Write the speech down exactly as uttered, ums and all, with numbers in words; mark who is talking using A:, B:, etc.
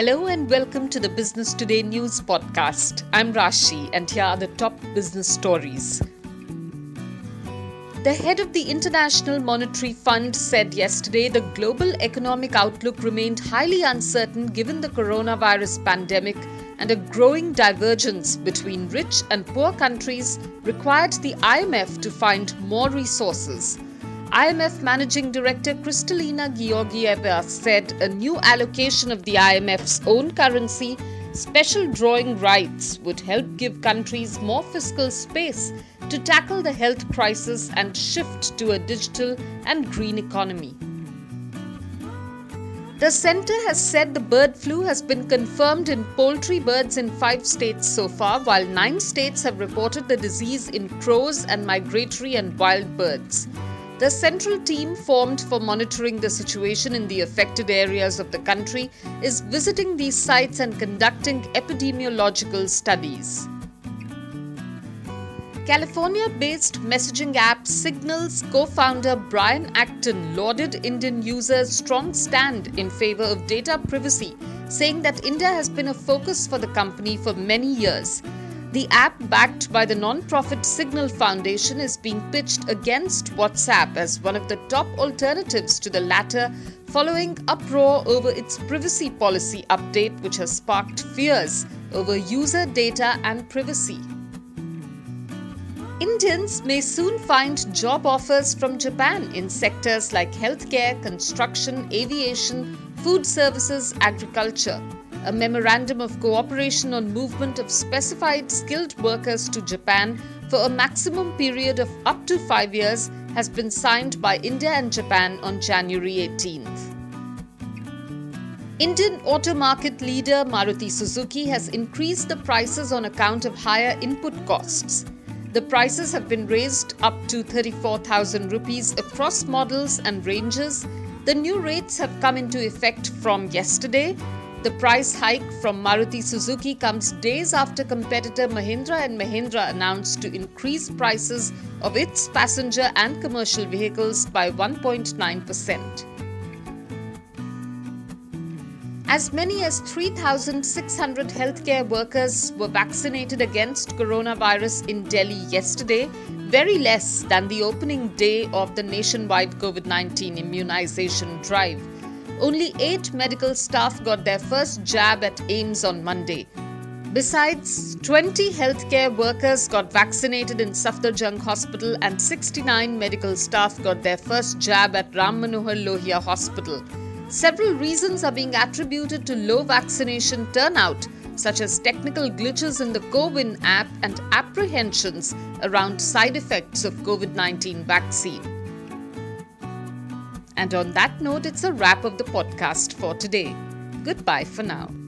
A: Hello and welcome to the Business Today News Podcast. I'm Rashi and here are the top business stories. The head of the International Monetary Fund said yesterday the global economic outlook remained highly uncertain given the coronavirus pandemic, and a growing divergence between rich and poor countries required the I M F to find more resources. I M F Managing Director Kristalina Georgieva said a new allocation of the I M F's own currency, special drawing rights, would help give countries more fiscal space to tackle the health crisis and shift to a digital and green economy. The centre has said the bird flu has been confirmed in poultry birds in five states so far, while nine states have reported the disease in crows and migratory and wild birds. The central team formed for monitoring the situation in the affected areas of the country is visiting these sites and conducting epidemiological studies. California-based messaging app Signal's co-founder Brian Acton lauded Indian users' strong stand in favor of data privacy, saying that India has been a focus for the company for many years. The app, backed by the non-profit Signal Foundation, is being pitched against WhatsApp as one of the top alternatives to the latter, following uproar over its privacy policy update, which has sparked fears over user data and privacy. Indians may soon find job offers from Japan in sectors like healthcare, construction, aviation, food services, agriculture. A memorandum of cooperation on movement of specified skilled workers to Japan for a maximum period of up to five years has been signed by India and Japan on January eighteenth. Indian auto market leader Maruti Suzuki has increased the prices on account of higher input costs. The prices have been raised up to thirty-four thousand rupees across models and ranges. The new rates have come into effect from yesterday. The price hike from Maruti Suzuki comes days after competitor Mahindra and Mahindra announced to increase prices of its passenger and commercial vehicles by one point nine percent. As many as three thousand six hundred healthcare workers were vaccinated against coronavirus in Delhi yesterday, very less than the opening day of the nationwide COVID nineteen immunization drive. Only eight medical staff got their first jab at AIIMS on Monday. Besides, twenty healthcare workers got vaccinated in Safdarjung Hospital and sixty-nine medical staff got their first jab at Ram Manohar Lohia Hospital. Several reasons are being attributed to low vaccination turnout, such as technical glitches in the CoWIN app and apprehensions around side effects of COVID nineteen vaccine. And on that note, it's a wrap of the podcast for today. Goodbye for now.